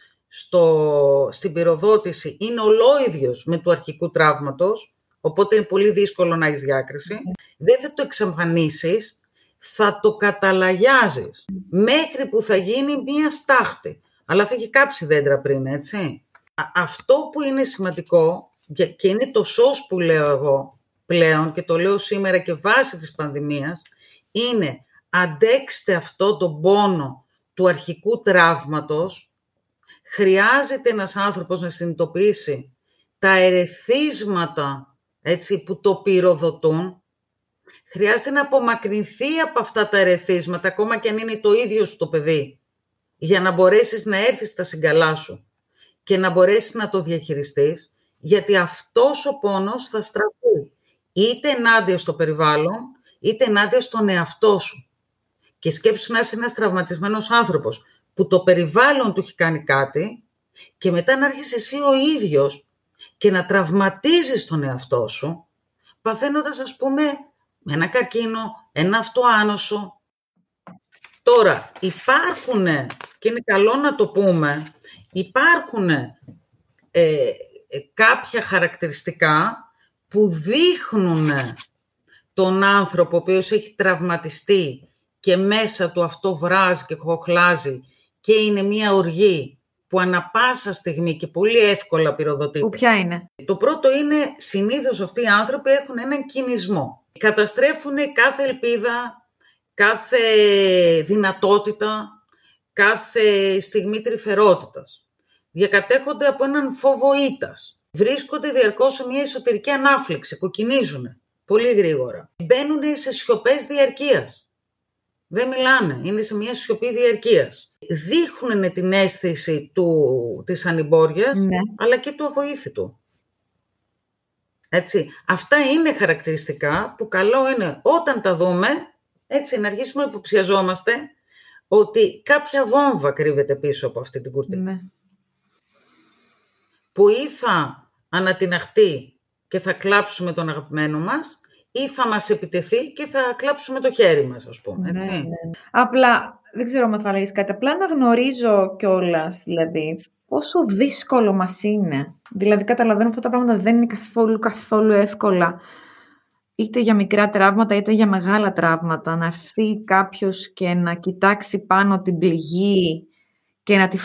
στην πυροδότηση είναι ολόιδιος με του αρχικού τραύματος, οπότε είναι πολύ δύσκολο να έχεις διάκριση. Δεν θα το εξαφανίσεις, θα το καταλαγιάζεις μέχρι που θα γίνει μία στάχτη. Αλλά θα έχει κάψει δέντρα πριν, έτσι. Αυτό που είναι σημαντικό και είναι το σως που λέω εγώ πλέον και το λέω σήμερα και βάσει της πανδημίας, είναι αντέξτε αυτό τον πόνο του αρχικού τραύματος. Χρειάζεται ένας άνθρωπος να συνειδητοποιήσει τα ερεθίσματα, έτσι, που το πυροδοτούν. Χρειάζεται να απομακρυνθεί από αυτά τα ερεθίσματα, ακόμα και αν είναι το ίδιο σου το παιδί, για να μπορέσεις να έρθεις στα συγκαλά σου και να μπορέσεις να το διαχειριστείς, γιατί αυτός ο πόνος θα στραφεί είτε ενάντια στο περιβάλλον, είτε ενάντια στον εαυτό σου. Και σκέψου να είσαι ένας τραυματισμένος άνθρωπος που το περιβάλλον του έχει κάνει κάτι και μετά να έρχεσαι εσύ ο ίδιος και να τραυματίζεις τον εαυτό σου, παθαίνοντας, ας πούμε, ένα καρκίνο, ένα αυτοάνωσο. Τώρα, υπάρχουν, και είναι καλό να το πούμε, υπάρχουν κάποια χαρακτηριστικά που δείχνουν τον άνθρωπο ο οποίος έχει τραυματιστεί και μέσα του αυτό βράζει και χοχλάζει και είναι μια οργή που ανά πάσα στιγμή και πολύ εύκολα πυροδοτείται. Που ποια είναι? Το πρώτο είναι, συνήθως αυτοί οι άνθρωποι έχουν έναν κινησμό. Καταστρέφουν κάθε ελπίδα, κάθε δυνατότητα, κάθε στιγμή τρυφερότητας. Διακατέχονται από έναν φόβο ήττας. Βρίσκονται διαρκώς σε μια εσωτερική ανάφλεξη, κοκκινίζουν πολύ γρήγορα. Μπαίνουν σε σιωπές διαρκείας. Δεν μιλάνε, είναι σε μια σιωπή διαρκείας. Δείχνουν την αίσθηση της ανημπόριας, αλλά και του αβοήθητου. Έτσι, αυτά είναι χαρακτηριστικά που καλό είναι όταν τα δούμε, έτσι, να αρχίσουμε να υποψιαζόμαστε ότι κάποια βόμβα κρύβεται πίσω από αυτή την κουρτίνα. Που ή θα ανατιναχτεί και θα κλάψουμε τον αγαπημένο μας, ή θα μας επιτεθεί και θα κλάψουμε το χέρι μας, ας πούμε. Έτσι. Ναι. Απλά, δεν ξέρω αν θα λέγεις κάτι, απλά να γνωρίζω κιόλας, δηλαδή, πόσο δύσκολο μας είναι. Δηλαδή, καταλαβαίνω αυτά τα πράγματα δεν είναι καθόλου εύκολα. Είτε για μικρά τραύματα, είτε για μεγάλα τραύματα. Να έρθει κάποιος και να κοιτάξει πάνω την πληγή και να τη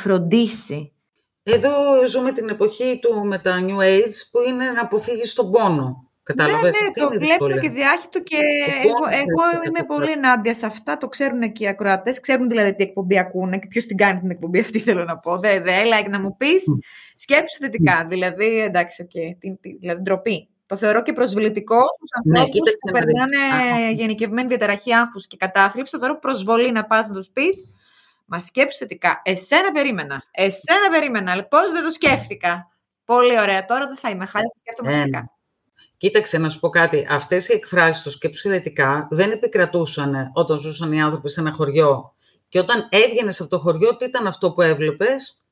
φροντίσει. Εδώ ζούμε την εποχή με τα New Age που είναι να αποφύγεις τον πόνο. Κατάλαβες, Ναι, αυτή το είναι η βλέπουν δυσκολία. και διάχυτο και Ο πόνος εγώ είμαι είναι πολύ ενάντια σε αυτά. Το ξέρουν και οι ακροατές. Ξέρουν δηλαδή τι εκπομπή ακούνε και ποιος την κάνει την εκπομπή αυτή, θέλω να πω. Έλα να μου πεις, σκέψου θετικά. Δηλαδή, εντάξει, δηλαδή ντροπή. Το θεωρώ και προσβλητικό στους Ναι, ανθρώπους κοίταξε που να δεις. περνάνε γενικευμένη διαταραχή άγχους και κατάθλιψη. Το θεωρώ προσβολή να πας να τους πεις, μα σκέψου θετικά. Εσένα περίμενα. Πώς δεν το σκέφτηκα. Πολύ ωραία. Τώρα δεν θα είμαι χάλια, θα σκέφτομαι θετικά. Κοίταξε να σου πω κάτι. Αυτές οι εκφράσεις, το σκέψου θετικά, δεν επικρατούσαν όταν ζούσαν οι άνθρωποι σε ένα χωριό. Και όταν έβγαινες από το χωριό, τι ήταν αυτό που έβλεπες?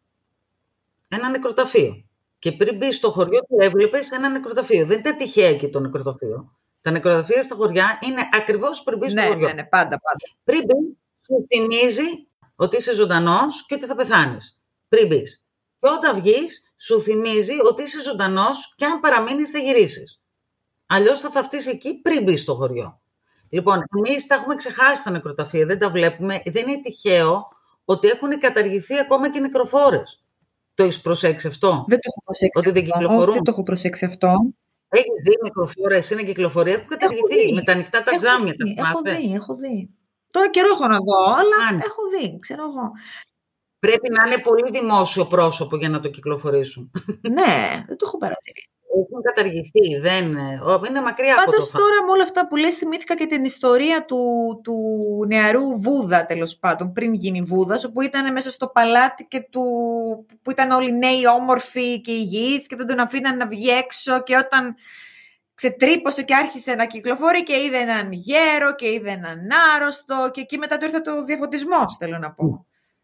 Ένα νεκροταφείο. Και πριν μπεις στο χωριό, τι έβλεπες? Ένα νεκροταφείο. Δεν ήταν τυχαία εκεί το νεκροταφείο. Τα νεκροταφεία στα χωριά είναι ακριβώς πριν μπεις στο χωριό. Ναι, πάντα. Πριν μπεις, σου θυμίζει ότι είσαι ζωντανός και ότι θα πεθάνεις. Πριν μπεις. Και όταν βγεις, σου θυμίζει ότι είσαι ζωντανός και αν παραμείνεις θα γυρίσεις. Αλλιώς θα φαυτείς εκεί πριν μπεις στο χωριό. Λοιπόν, εμείς τα έχουμε ξεχάσει τα νεκροταφεία, δεν τα βλέπουμε. Δεν είναι τυχαίο ότι έχουν καταργηθεί ακόμα και οι νεκροφόρες. Το έχεις προσέξει αυτό? Δεν το έχω προσέξει ότι δεν αυτό. κυκλοφορούν. Δεν το έχω προσέξει αυτό. Έχεις δει νεκροφόρα, εσύ να κυκλοφορεί? Έχουν καταργηθεί με τα ανοιχτά τα τζάμια. Έχω δει. Τώρα καιρό έχω να δω, αλλά έχω δει, ξέρω εγώ. Πρέπει να είναι πολύ δημόσιο πρόσωπο για να το κυκλοφορήσουν. Ναι, δεν το έχω παρατηρήσει. Έχουν καταργηθεί, είναι μακριά από το Πάντως τώρα με όλα αυτά που λες θυμήθηκα και την ιστορία του νεαρού Βούδα, τέλος πάντων, πριν γίνει Βούδας, όπου ήταν μέσα στο παλάτι και που ήταν όλοι νέοι όμορφοι και υγιείς και δεν τον αφήναν να βγει έξω και όταν ξετρύπωσε και άρχισε να κυκλοφορεί και είδε έναν γέρο και είδε έναν άρρωστο και εκεί μετά του ήρθε το διαφωτισμός, θέλω να πω.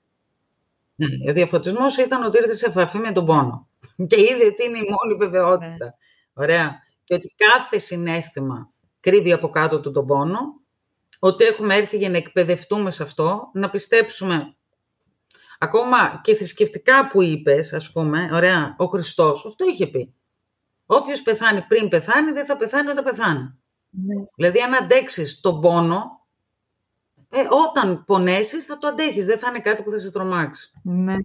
Ο διαφωτισμός ήταν ότι ήρθε σε επαφή με τον πόνο και είδε ότι είναι η μόνη βεβαιότητα. Ναι. Ωραία. Και ότι κάθε συναίσθημα κρύβει από κάτω του τον πόνο, ότι έχουμε έρθει για να εκπαιδευτούμε σε αυτό, να πιστέψουμε ακόμα και θρησκευτικά που είπες, ας πούμε, ωραία, ο Χριστός, αυτό είχε πει. Όποιος πεθάνει πριν πεθάνει, δεν θα πεθάνει όταν πεθάνει. Ναι. Δηλαδή, αν αντέξεις τον πόνο, όταν πονέσεις θα το αντέχεις, δεν θα είναι κάτι που θα σε τρομάξει. Ναι.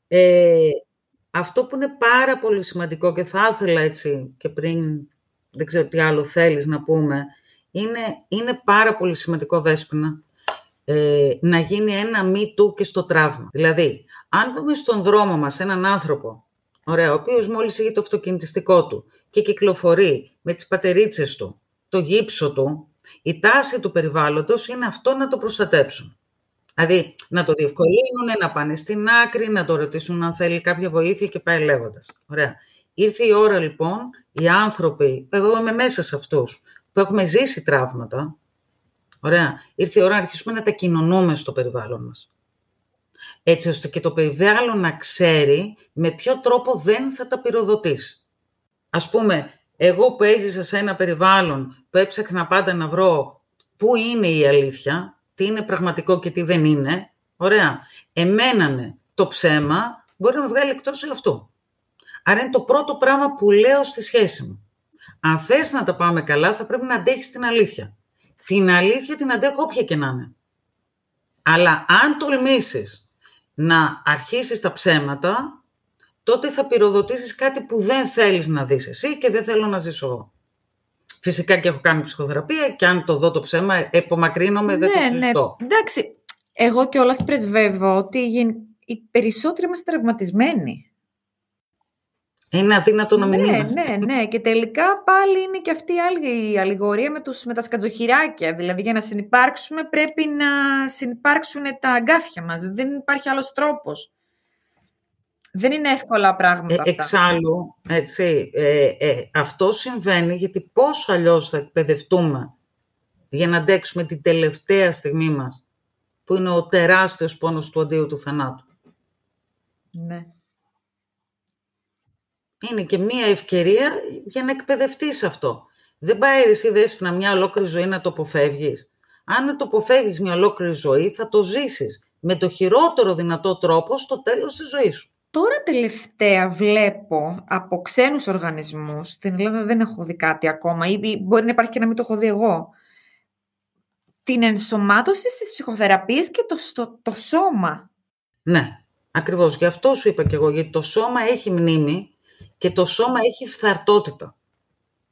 Αυτό που είναι πάρα πολύ σημαντικό και θα ήθελα έτσι και πριν, δεν ξέρω τι άλλο θέλεις να πούμε, είναι πάρα πολύ σημαντικό, Δέσποινα, να γίνει ένα me too και στο τραύμα. Δηλαδή, αν δούμε στον δρόμο μας έναν άνθρωπο, ωραία, ο οποίος μόλις έχει το αυτοκινητιστικό του και κυκλοφορεί με τις πατερίτσες του, το γύψο του, η τάση του περιβάλλοντος είναι αυτό να το προστατέψουν. Δηλαδή, να το διευκολύνουν, να πάνε στην άκρη, να το ρωτήσουν αν θέλει κάποια βοήθεια και πάει λέγοντας. Ωραία. Ήρθε η ώρα, λοιπόν, οι άνθρωποι, εγώ είμαι μέσα σε αυτούς, που έχουμε ζήσει τραύματα, ωραία, ήρθε η ώρα να αρχίσουμε να τα κοινωνούμε στο περιβάλλον μας. Έτσι ώστε και το περιβάλλον να ξέρει με ποιο τρόπο δεν θα τα πυροδοτήσει. Ας πούμε, εγώ που έζησα σε ένα περιβάλλον που έψαχνα πάντα να βρω πού είναι η αλήθεια, τι είναι πραγματικό και τι δεν είναι, ωραία, εμένανε το ψέμα, μπορεί να με βγάλει εκτός αυτού. Άρα είναι το πρώτο πράγμα που λέω στη σχέση μου. Αν θες να τα πάμε καλά, θα πρέπει να αντέχεις την αλήθεια. Την αλήθεια την αντέχω όποια και να είναι. Αλλά αν τολμήσεις να αρχίσεις τα ψέματα, τότε θα πυροδοτήσεις κάτι που δεν θέλεις να δεις εσύ και δεν θέλω να ζήσω εγώ. Φυσικά και έχω κάνει ψυχοθεραπεία και αν το δω το ψέμα, απομακρύνομαι, δεν το συζητώ. Ναι. Εντάξει, εγώ κιόλας πρεσβεύω ότι οι περισσότεροι είμαστε τραυματισμένοι. Είναι αδύνατο να μην είμαστε. Ναι. Και τελικά πάλι είναι και αυτή η άλλη αλληγορία με τα σκατζοχυράκια. Δηλαδή για να συνυπάρξουμε πρέπει να συνυπάρξουν τα αγκάθια μας. Δεν υπάρχει άλλος τρόπος. Δεν είναι εύκολα πράγματα αυτά. Εξάλλου, έτσι, αυτό συμβαίνει γιατί πόσο αλλιώς θα εκπαιδευτούμε για να αντέξουμε την τελευταία στιγμή μας, που είναι ο τεράστιος πόνος του αντίου του θανάτου. Ναι. Είναι και μία ευκαιρία για να εκπαιδευτείς αυτό. Δεν πάει εσύ, Δέσποινα, μια ολόκληρη ζωή να το αποφεύγεις. Αν το αποφεύγεις μια ολόκληρη ζωή, θα το ζήσεις με το χειρότερο δυνατό τρόπο στο τέλος της ζωής σου. Τώρα τελευταία βλέπω από ξένους οργανισμούς, στην Ελλάδα δεν έχω δει κάτι ακόμα, ή μπορεί να υπάρχει και να μην το έχω δει εγώ, την ενσωμάτωση στις ψυχοθεραπείες και το σώμα. Ναι, ακριβώς. Γι' αυτό σου είπα και εγώ, γιατί το σώμα έχει μνήμη και το σώμα έχει φθαρτότητα.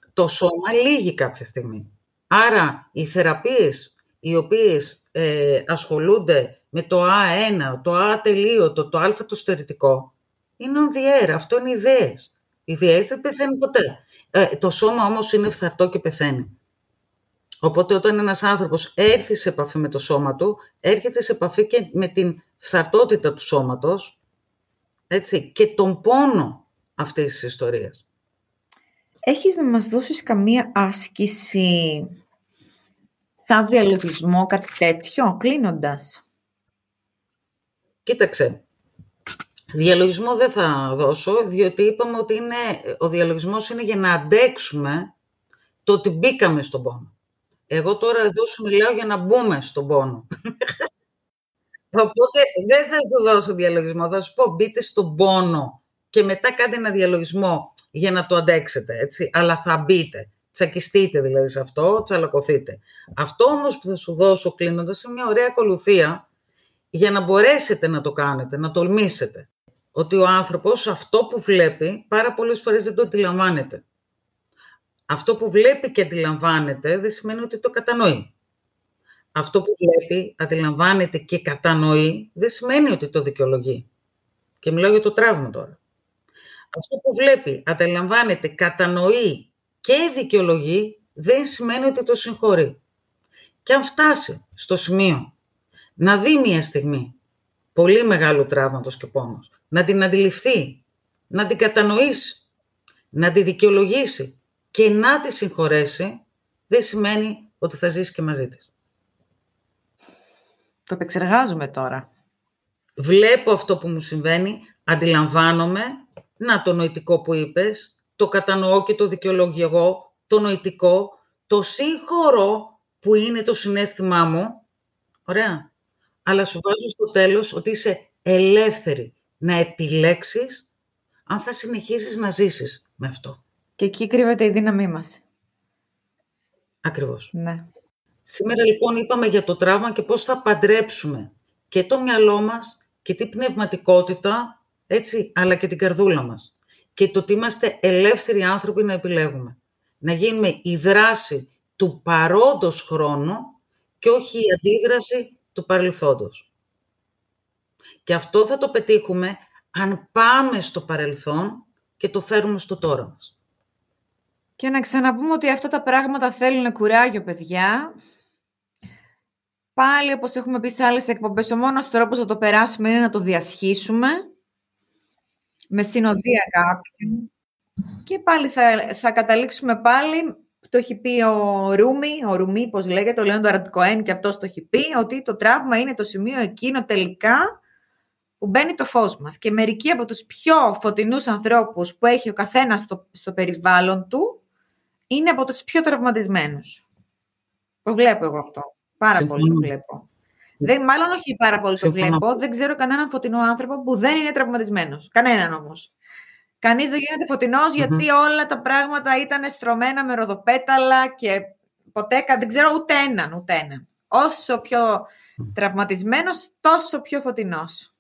το σώμα λύγει κάποια στιγμή. Άρα οι θεραπείες οι οποίες ασχολούνται με το Α1, το Α τελείωτο, το Α το στερητικό, είναι on the air. Αυτό είναι ιδέες. Οι ιδέες δεν πεθαίνουν ποτέ. Το σώμα όμως είναι φθαρτό και πεθαίνει. Οπότε όταν ένας άνθρωπος έρθει σε επαφή με το σώμα του, έρχεται σε επαφή και με την φθαρτότητα του σώματος, έτσι, και τον πόνο αυτής της ιστορίας. Έχεις να μας δώσεις καμία άσκηση σαν διαλογισμό, κάτι τέτοιο, κλείνοντας? Κοίταξε, διαλογισμό δεν θα δώσω, διότι είπαμε ότι ο διαλογισμός είναι για να αντέξουμε το ότι μπήκαμε στον πόνο. Εγώ τώρα εδώ σου μιλάω για να μπούμε στον πόνο. Οπότε δεν θα σου δώσω διαλογισμό, θα σου πω μπείτε στον πόνο και μετά κάντε ένα διαλογισμό για να το αντέξετε, έτσι. Αλλά θα μπείτε, τσακιστείτε δηλαδή σε αυτό, τσαλακωθείτε. Αυτό όμως που θα σου δώσω κλείνοντας είναι μια ωραία ακολουθία για να μπορέσετε να το κάνετε, να τολμήσετε. Ότι ο άνθρωπος αυτό που βλέπει πάρα πολλές φορές δεν το αντιλαμβάνεται. Αυτό που βλέπει και αντιλαμβάνεται δεν σημαίνει ότι το κατανοεί. Αυτό που βλέπει, αντιλαμβάνεται και κατανοεί δεν σημαίνει ότι το δικαιολογεί. Και μιλάω για το τραύμα τώρα. Αυτό που βλέπει, αντιλαμβάνεται, κατανοεί και δικαιολογεί δεν σημαίνει ότι το συγχωρεί. Και αν φτάσει στο σημείο να δει μια στιγμή πολύ μεγάλου τραύματος και πόνος, να την αντιληφθεί, να την κατανοήσει, να τη δικαιολογήσει και να τη συγχωρέσει, δεν σημαίνει ότι θα ζήσει και μαζί της. Το επεξεργάζομαι τώρα. Βλέπω αυτό που μου συμβαίνει, αντιλαμβάνομαι, να το νοητικό που είπες, το κατανοώ και το δικαιολογώ εγώ, το νοητικό, το συγχωρώ που είναι το συναίσθημά μου, ωραία, αλλά σου βάζω στο τέλος ότι είσαι ελεύθερη να επιλέξεις αν θα συνεχίσεις να ζήσεις με αυτό. Και εκεί κρύβεται η δύναμή μας. Ακριβώς. Ναι. Σήμερα λοιπόν είπαμε για το τραύμα και πώς θα παντρέψουμε και το μυαλό μας και την πνευματικότητα, έτσι, αλλά και την καρδούλα μας. Και το ότι είμαστε ελεύθεροι άνθρωποι να επιλέγουμε. Να γίνουμε η δράση του παρόντος χρόνου και όχι η αντίδραση του παρελθόντος. Και αυτό θα το πετύχουμε αν πάμε στο παρελθόν και το φέρουμε στο τώρα μας. Και να ξαναπούμε ότι αυτά τα πράγματα θέλουν κουράγιο, παιδιά. Πάλι, όπως έχουμε πει σε άλλες εκπομπές, ο μόνος τρόπος να το περάσουμε είναι να το διασχίσουμε με συνοδεία κάποιου. Και πάλι θα καταλήξουμε πάλι, το έχει πει ο Ρούμι, πώς λέγεται, ο Λέονταρντ Κοέν, και αυτός το έχει πει, ότι το τραύμα είναι το σημείο εκείνο τελικά που μπαίνει το φως μας. Και μερικοί από τους πιο φωτεινούς ανθρώπους που έχει ο καθένας στο περιβάλλον του, είναι από τους πιο τραυματισμένους. Το βλέπω εγώ αυτό. Πάρα πολύ το βλέπω. Μάλλον όχι πάρα πολύ το βλέπω. Δεν ξέρω κανέναν φωτεινό άνθρωπο που δεν είναι τραυματισμένος. Κανέναν όμως. Κανείς δεν γίνεται φωτεινός γιατί όλα τα πράγματα ήταν στρωμένα με ροδοπέταλα και ποτέ δεν ξέρω ούτε έναν. Όσο πιο τραυματισμένος, τόσο πιο φωτεινός.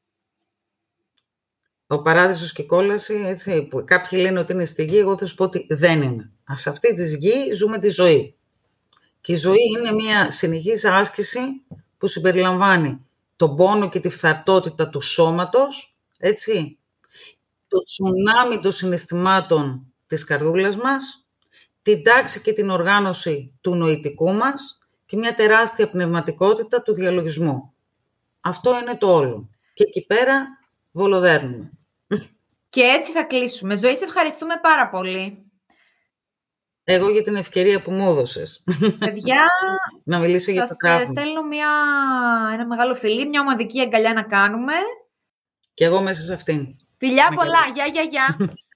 Ο παράδεισος και η κόλαση, έτσι, που κάποιοι λένε ότι είναι στη γη, εγώ θα σου πω ότι δεν είναι. Σε αυτή τη γη ζούμε τη ζωή. Και η ζωή είναι μια συνεχής άσκηση που συμπεριλαμβάνει τον πόνο και τη φθαρτότητα του σώματος, έτσι, το τσουνάμι των συναισθημάτων της καρδούλας μας, την τάξη και την οργάνωση του νοητικού μας και μια τεράστια πνευματικότητα του διαλογισμού. Αυτό είναι το όλο. Και εκεί πέρα βολοδέρνουμε. Και έτσι θα κλείσουμε. Ζωή, σε ευχαριστούμε πάρα πολύ. Εγώ για την ευκαιρία που μου έδωσες. Παιδιά, να μιλήσω για το τραύμα. Σας στέλνω ένα μεγάλο φιλί, μια ομαδική αγκαλιά να κάνουμε. Και εγώ μέσα σε αυτήν. Φιλιά πολλά. Γεια.